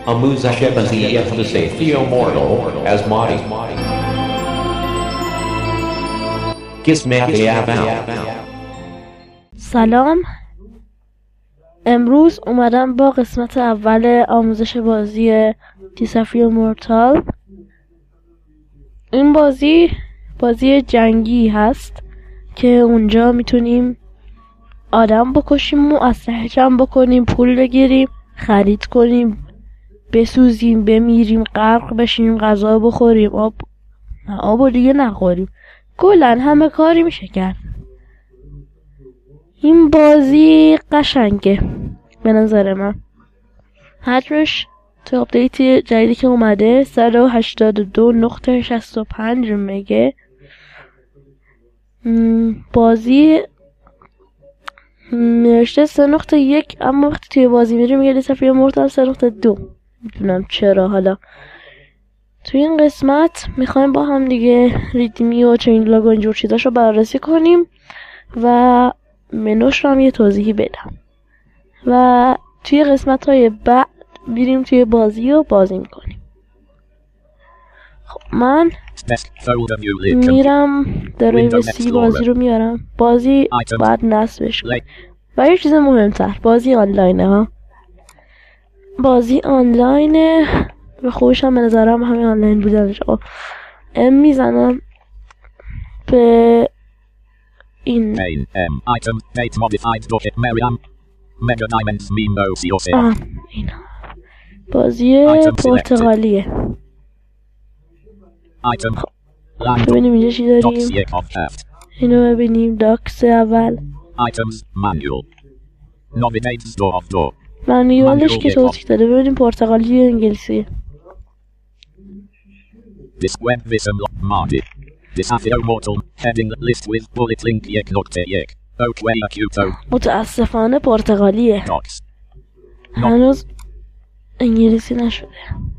آموزش وظیفه theomortal as ماری قسمت اول. سلام، امروز اومدم با قسمت اول آموزش بازی theomortal. این بازی جنگی هست که اونجا میتونیم آدم بکشیم و اسلحه جمع بکنیم، پول بگیریم، خرید کنیم، بسوزیم، بمیریم، غرق بشیم، غذا بخوریم، آب دیگه نخوریم، کلا همه کاری میشه کرد. این بازی قشنگه به نظر من. حجمش تو آپدیت جدیدی که اومده 182.65 مگه. بازی نوشته 3.1 اما وقتی توی بازی میری میگه theomortal 3.2. میدونم چرا. حالا توی این قسمت میخوایم با هم دیگه ریدمی و چین لاگ و اینجور چیزاشو بررسی کنیم و منوش رو هم یه توضیحی بدم و توی قسمت های بعد میریم توی بازی و بازی میکنیم. خب من میرم درایو بازی رو میارم. بازی بعد نصبش کنم و یه چیز مهمتر، بازی آنلاینه ها. بازی آنلاینه و خوبش هم به نظرم همین آنلاین بودنش. میزنم به این این بازی پرتغالیه. ببینیم اینجا چی داریم. اینو ببینیم. داکس اول مانیولش که توضیح داده. ببینیم پرتغالی و انگلیسی. متاسفانه پرتغالیه، هنوز انگلیسی نشده.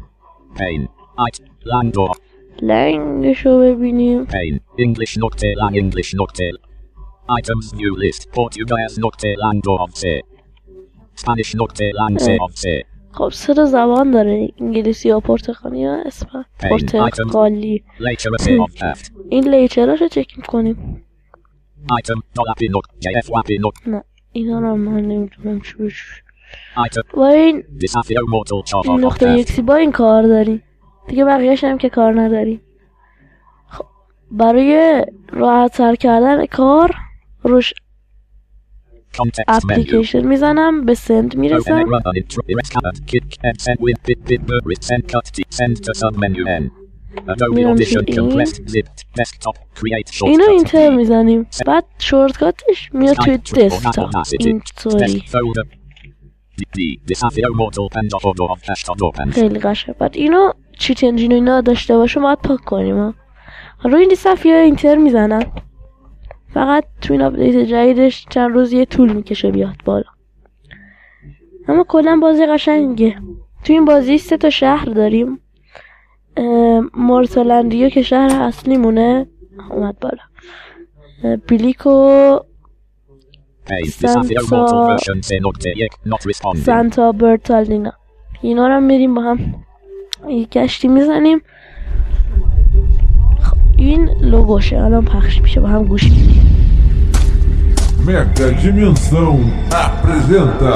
لنگشو ببینیم. Items view list. Portuguese nocte lando of se. Spanish nocte lando of se. خب 3 زبان داره، انگلیسی و پرتغالی و پرتغالی. این لیچراشو چک میکنیم. نه اینا رو من نمیدونم چوش. و این نقطه یکسی با این کار داریم دیگه، بقیهش هم که کار نداریم. خب برای راحت تر کردن کار روش اپلیکیشن میزنم، به سند میرسم. اینو اینتر میزنیم، بعد شورتکاتش میاد توی دسکتاپ اینطوری. خیلی قشنگه. بعد اینو چیت انجین اینا داشته باشه باید پاک کنیم. روی این صفحه اینتر میزنم. فقط تو این آپدیت جدیدش چند روز یه طول میکشه بیاد بالا، اما کلا بازی قشنگه. تو این بازی 3 تا شهر داریم. مورتالندیا که شهر اصلی مونه اومد بالا، بلیکو، سانتا برتالینا. اینا رو میریم با هم یه گشتی میزنیم. این لوگوشه الان پخش میشه، با هم گوش میدیم. Mega Dimensão apresenta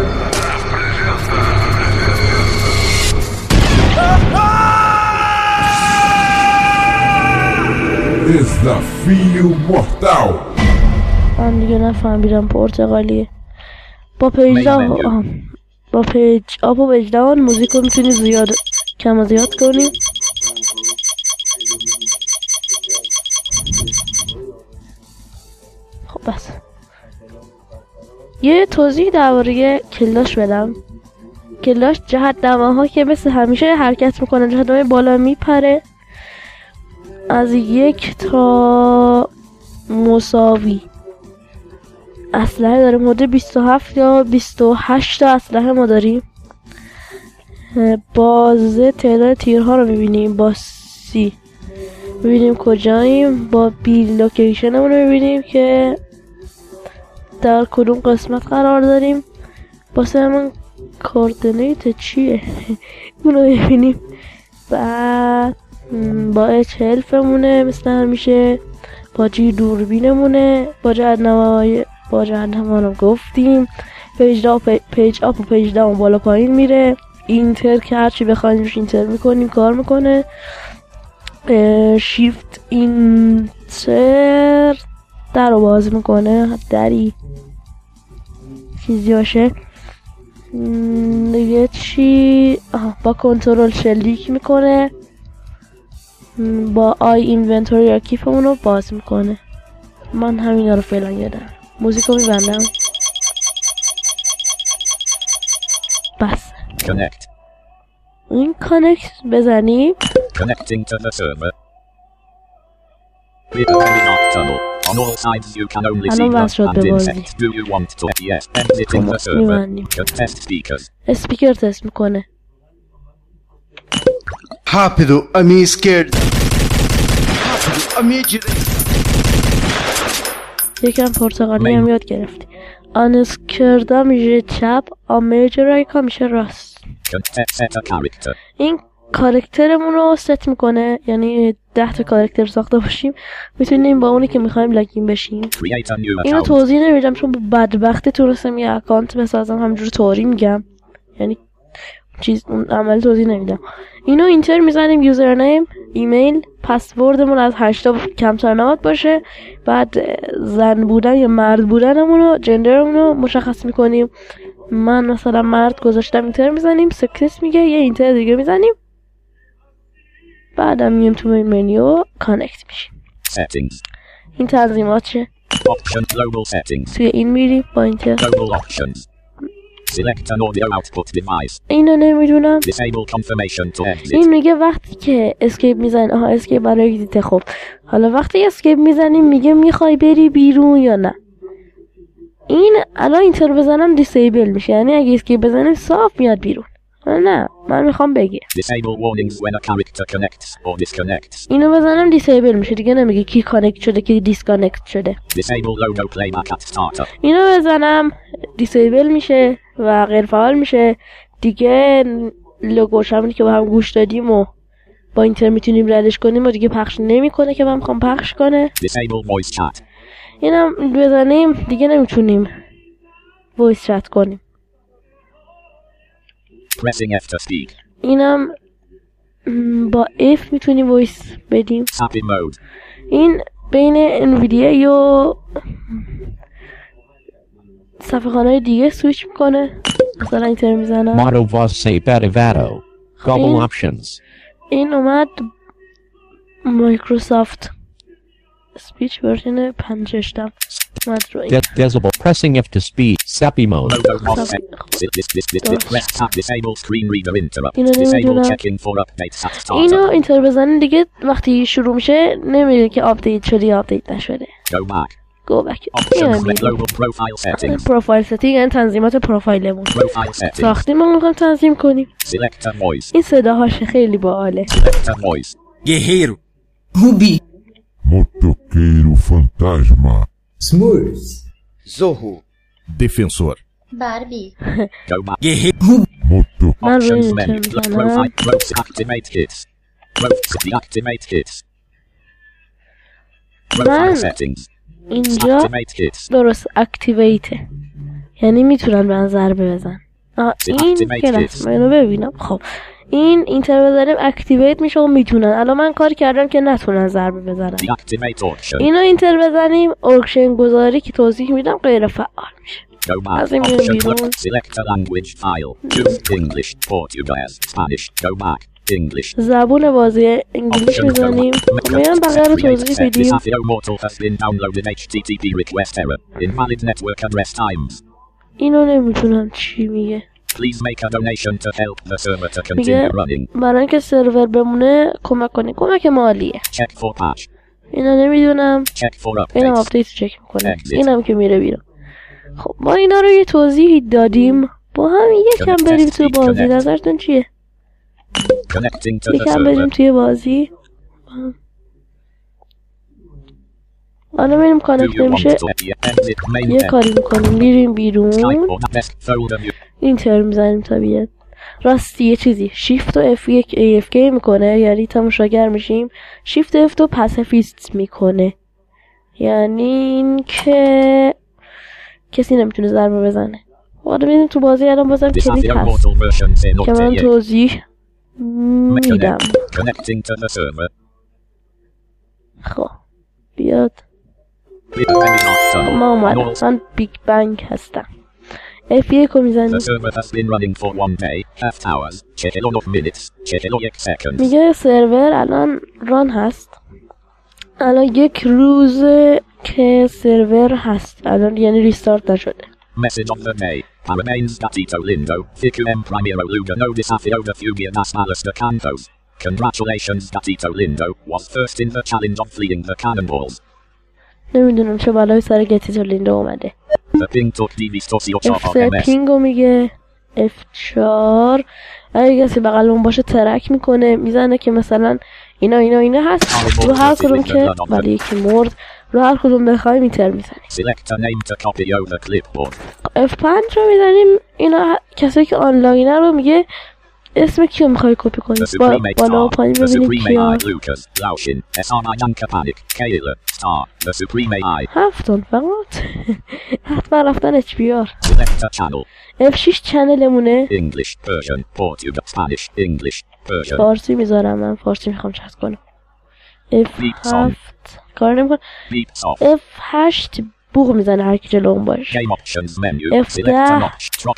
Desafio Mortal. من دیگه نفهمیدم پرتغالیه. با پیج آب و وجدان موزیک رو میتونی زیاد کم و زیاد کنیم. خب بس یه توضیح درباره کلاش بدم. کلاش جهت دماها که مثل همیشه حرکت میکنه، جهت دمای بالا میپره از 1 تا مساوی. اسلحه داره مدل 27 یا 28 تا اسلحه ما داریم. بازه تعداد تیرها رو میبینیم با سی، میبینیم کجاییم. با بی لوکیشنمون رو میبینیم که در کدوم قسمت قرار داریم. واسه من کوردینیت چیه؟ اونو ببینیم. بعد با H11 مونه مثل همیشه، با G دوربینمونه، با جهنم گفتیم، پیج آپ و پیج داون بالا پایین میره. اینتر که هرچی بخوایم روش اینتر میکنیم کار میکنه. شیفت اینتر در رو باز میکنه، دری چیزی باشه دیگه. چی؟ با کنترل شلیک میکنه، با آی اینونتوری یا کیفمون رو باز میکنه. من همینا رو فعلا یادم. موزیک رو میبندم. بس Connect. این کانکت بزنیم. Connecting to the server. With a very dark tunnel. On all sides you can only see dust and insect. Do you want to? Yes. Exiting the server. Test speakers. اسپیکر تست میکنه. Rápido, a minha esquerda. Rápido, a minha direita. یکم پرتغالی هم یاد گرفتی. آنسکردا میشه چپ، آمیجرایکا میشه راست. این کارکترمون رو ست میکنه، یعنی 10 تا کارکتر ساخته باشیم میتونیم با اونی که میخوایم لاگین بشیم. اینو توضیح نمیدم چون بدبختی تونستم یه اکانت بسازم، همجور طوری میگم، یعنی اون عمل توضیح نمیدم. اینو اینتر میزنیم، یوزرنیم، ایمیل، پسوردمون از 8 تا کمتر نباید باشه. بعد زن بودن یا مرد بودنمون رو، جندرمون رو مشخص میکنیم. من مثلا مرد گذاشتم، اینتر میزنیم، سکسس میگه، یه اینتر دیگه میزنیم. بعدم میگیم تو این منیو کانکت میشیم. این تنظیمات چه؟ توی این میریم با اینتر. Select an audio output device. اینو نمیدونم. Disable confirmation to exit. این میگه وقتی که اسکیپ میزنی، اسکیپ برای اگزیت. خب حالا وقتی اسکیپ میزنیم میگه میخوای بری بیرون یا نه. این الان اینتر بزنم دیسیبل میشه، یعنی اگه اسکیپ بزنیم صاف میاد بیرون. نه من میخوام بگم Disable warnings when a character connects or disconnects. اینو بزنم دیسیبل میشه دیگه، نمیگه کی کانکت شده کی دیسکانکت شده. Disable logo playback at startup. اینو بزنم دیسیبل میشه و غیر فعال میشه دیگه. لوگوش همونی که با هم گوش دادیم و با اینتر میتونیم ردش کنیم و دیگه پخش نمیکنه که من میخوام پخش کنه. Disable voice chat. اینم بزنیم دیگه نمیتونیم وایس چت کنیم. Pressing F to speak. اینم با F میتونیم وایس بدیم. Happy mode. این بین انویدیا و صفحه خانه‌های دیگه سویچ میکنه. مثلا اینتر میزنم. Motto voce derivado. Global options. این اومد مایکروسافت سپیچ ورژن 5 اومد رو این. Decibel. Pressing F to speak. SEPI mode. Press tab. Disable screen reader interrupt. اینو Disable نمیدونم. checking for updates at startup. اینو اینتر بزنین دیگه وقتی شروع میشه نمیگه که آپدیت شده یا آپدیت نشده. Go back. گو بک. Options global profile settings. پروفایل ستینگ یعنی تنظیمات پروفایلمون. Profile settings. ساختیم ما میخوایم تنظیم کنیم. Select a voice. این صداهاش خیلی باحاله. Select a voice. Guerreiro. Rubi. Motoqueiro fantasma. Smurfs. Zorro. Defensor. Barbie. Go back. Guerreiro. Moto. من روی Options اینتر menu. میزنم. Profile. Activate hits. Deactivate hits. Profile settings. اینجا Activate hits. درست اکتیویته، یعنی میتونن به من ضربه بزن. این که رسمه اینو ببینم. خب این اینتر بزنیم اکتیویت میشه و میتونن. الان من کار کردم که نتونن ضربه بزنن. Deactivate auction. اینو اینتر بزنیم اورکشن گذاری که توضیح میدم غیر فعال میشه. Go back. از این میریم Option بیرون. select a language file. Choose English, Portuguese, Spanish. Go back. English. زبون بازی انگلیش میزنیم. میرم بقیه رو توضیح بدیم. Desafio Mortal has been downloaded. HTTP request error. Invalid network address times. اینو نمیتونم چی میگه. Please make a donation to help the server to میگه continue running. برای اینکه سرور بمونه کمک کنی. کمک مالیه. Check for patch. اینو نمیدونم. Check for اینم updates. آپدیت چک میکنه. Exit. اینم که میره بیرون. خب ما اینا رو یه توضیحی دادیم. با هم یکم بریم توی بازی. نظرتون چیه؟ Connecting to the یکم بریم server. توی بازی. حالا بریم کانکت نمیشه. یه کاری میکنیم میریم بیرون، اینتر میزنیم تا بیاد. راستی یه چیزی، شیفت و F1 AFK میکنه، یعنی تماشاگر میشیم. شیفت F2 پاسیفیست میکنه، یعنی این که کسی نمیتونه ضربه بزنه. حالا ببینیم تو بازی الان بازم کلیک هست که من توضیح میدم. خب بیاد. ما اومدم، من بیگ بنگ هستم. F1 رو میزنیم. میگه سرور الان ران هست، الان 1 روز که سرور هست الان، یعنی ریستارت نشده. Message of the day. Parabéns gatito lindo. Ficum primero lugar no desafio de fugir nas malas de cantos. Congratulations gatito lindo. Was first in the challenge of fleeing the cannonballs. نمیدونم چه بلایی سر گتیتو لیندو اومده. The ping took F3 پینگو میگه F4. اگه کسی بغلمون باشه ترک میکنه، میزنه که مثلا اینا هست. رو هر کدوم که ولی یکی مرد، رو هر کدوم بخوای میتر میزنی. F5 رو میزنیم. اینا کسی که آنلاینه رو میگه اسم کیو میخوای کپی کنی. بالا و پایین ببینیم کیا. 7 فقط. حتما رفتن HBR. F6 چنلمونه. فارسی میذارم، من فارسی میخوام چت کنم. F7 کار نمیکنه. F8 بوق میزنه هر کی جلو اون باشه. F10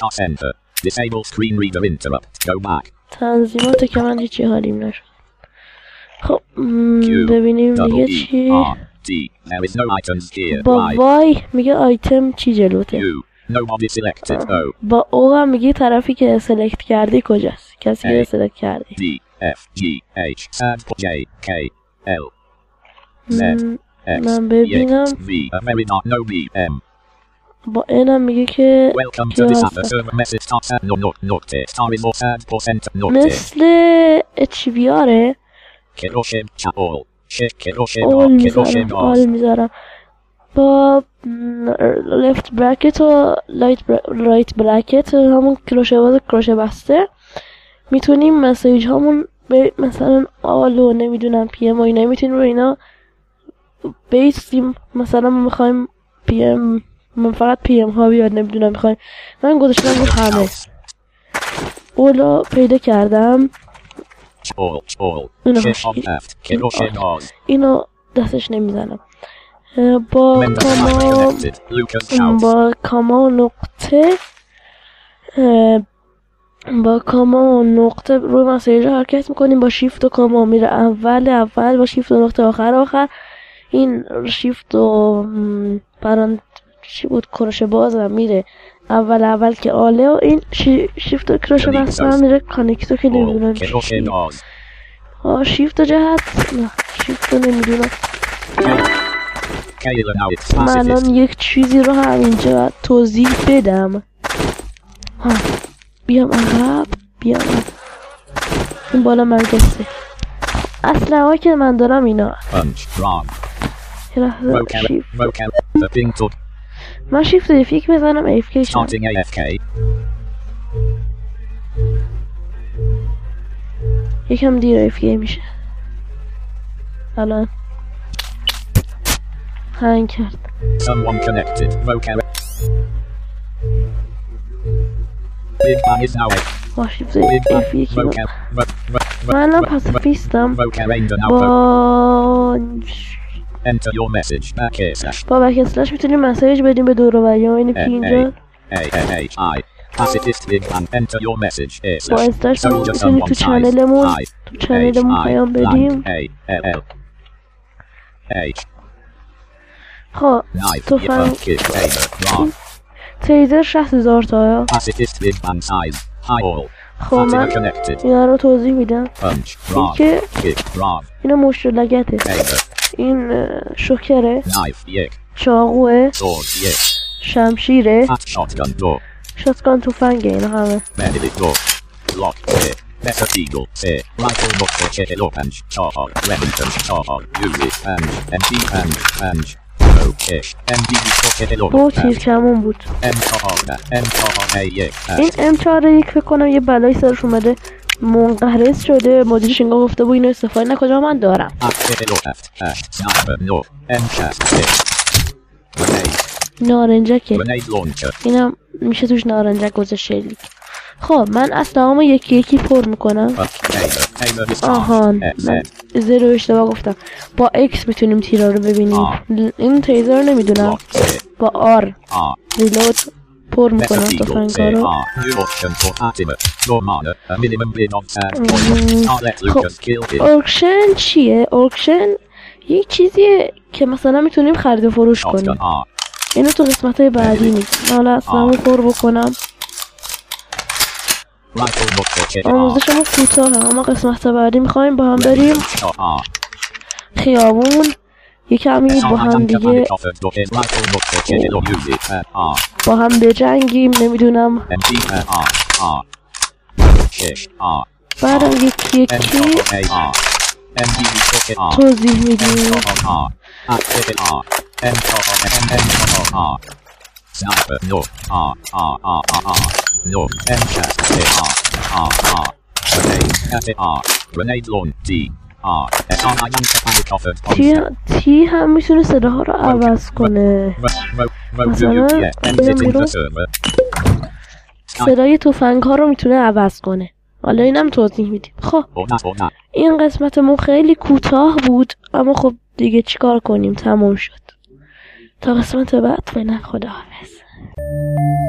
تنظیمات که من هیچی حالیم نشد. خب ببینیم دیگه چی. با وای میگه آیتم چی جلوته. با او هم میگه طرفی که سلکت کردی کجاست، کسی که سلکت کردی. من ببینم با اینم میگه که مثل HBRه. آل میذارم با left bracket و right bracket، همون کروشه باز کروشه بسته. میتونیم مسیج همون مثلا آل و نمیدونم پی ام و اینا میتونیم رو اینا بیستیم. مثلا ما میخوایم پی ام، من فقط پی ام ها بیاد، نمیدونم میخوایم. من گذاشتم رو همه اولا پیدا کردم. اینو دستش نمیزنم. با کاما نقطه روی مسیج حرکت میکنیم. با شیفت و کاما میره اول، با شیفت و نقطه آخر. این شیفت و چی بود کروشه باز هم میره اول که آله، و این شیفت و کروشه بسته هم میره کانکتو که نمیدونم چی. شیفت و جهت نه، شیفت و نمیدونم. من الان یک چیزی رو همینجا توضیح بدم. بیام عقب. این بالا مرکزه. اصلا هایی که من دارم اینا. من شیفت و F1 میزنم AFK شم. یکم دیر AFK میشه. الان هنگ کرد. با شیفت F1 من الان پاسیفیستم. با بک اسلش میتونیم مسیج بدیم به دور و بریام. اینه که اینجا با اسلش میتونیم تو چنلمون پیام بدیم. خب توفنگ تیزر 60,000 تا. خب من اینا رو توضیح میدم. این که اینا مشت لگته، این شوکره، چاقوه، شمشیره، شاتگان توفنگه. اینا همه با تیر کمون بود. این M4 یک فکر کنم یه بلایی سرش اومده منقرض شده. مدیرش انگار گفته بود اینو استفاده نکجا من دارم. نارنجکه، اینم میشه توش نارنجک گذاشته. خب من اسلحه‌مو یکی یکی پر میکنم. آهان من زیرو اشتباه گفتم. با X میتونیم تیرا رو ببینیم. این تیزر رو نمیدونم. با R ریلود پر میکنم تفنگا رو. خب اورکشن چیه؟ اورکشن یک چیزیه که مثلا میتونیم خرید و فروش کنیم. اینو تو قسمت های بعدی نیست. حالا اسلحه‌مو پر بکنم. آموزشمو کوتاه، اما قسمت بعدی میخوایم با هم بریم خیابون یه کمی با هم دیگه با هم بجنگیم. نمیدونم بعدم یکی توضیح میدیم. Sniper, no, no, grenade launch, D, تی هم میتونه صداها رو عوض کنه. مثلا صدای تفنگ ها رو میتونه عوض کنه. حالا اینم توضیح میدیم. خب این قسمتمون خیلی کوتاه بود، اما خب دیگه چیکار کنیم، تموم شد. تا قسمت بعد فعلا خداحافظ.